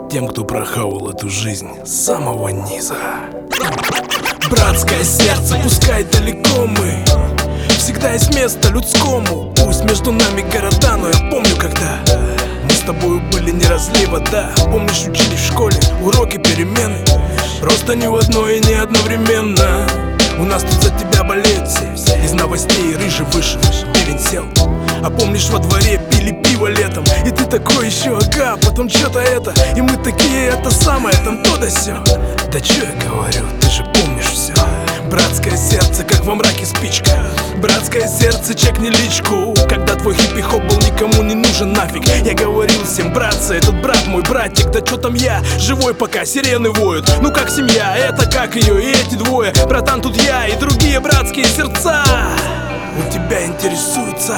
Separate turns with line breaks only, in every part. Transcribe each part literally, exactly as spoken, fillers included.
тем, кто прохавал эту жизнь с самого низа. Братское сердце, пускай далеко мы, всегда есть место людскому. Пусть между нами города, но я помню, когда мы с тобою были не разлива, да. Помнишь, учились в школе, уроки, перемены, просто не в одно и не одновременно. У нас тут за тебя болеют все, из новостей рыжий вышел, пивень сел. А помнишь, во дворе пили пиво летом, и ты такой еще, ага, потом что-то это, и мы такие, это самое, там то да сё. Да чё я говорю, ты же помнишь все. Братское сердце, как во мраке спичка. Братское сердце, чекни личку. Когда твой хиппи-хоп был никому не нужен нафиг, я говорил всем: братцы, этот брат мой братик. Да чё там я, живой пока сирены воют. Ну как семья, это как ее и эти двое. Братан, тут я и другие братские сердца у тебя интересуются.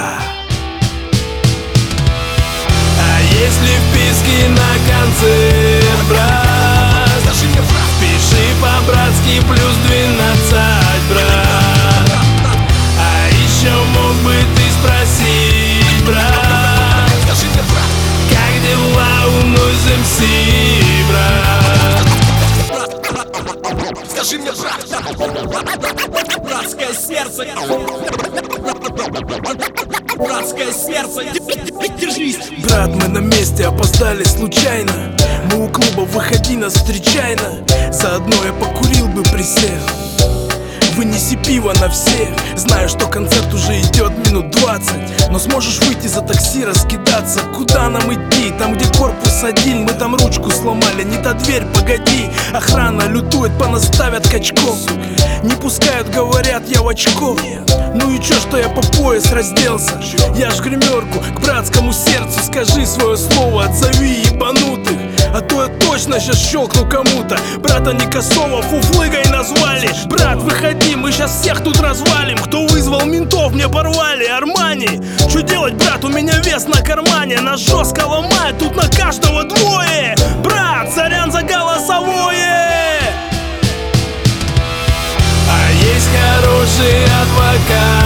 А если вписки на концерт, брат, скажи мне, брат, пиши по-братски плюс двенадцать, брат. А еще мог бы ты спросить, брат, скажи мне, брат, как дела у Noise эм си, брат? Скажи мне, брат, братское сердце, братское сердце, держись. Брат, мы на месте, опоздали случайно. Мы у клуба, выходи, нас встречайно. Заодно я покурил бы, присев. Вынеси пиво на всех. Знаю, что концерт уже идет минут двадцать, но сможешь выйти за такси, раскидаться. Куда нам идти? Там, где корпус один. Мы там ручку сломали, не та дверь, погоди. Охрана лютует, понаставят качков. Не пускают, говорят, я в очко. Ну и чё, что я по пояс разделся? Я ж гримерку к братскому сердцу. Скажи свое слово, отзови ебанутых, а то я точно сейчас щелкну кому-то. Брата Никосова фуфлыгой назвали. Брат, выходи, мы сейчас всех тут развалим. Кто вызвал ментов, мне порвали Армани. Что делать, брат, у меня вес на кармане. Нас жестко ломает, тут на каждого двое. Брат, сорян за голосовое. А есть хороший адвокат,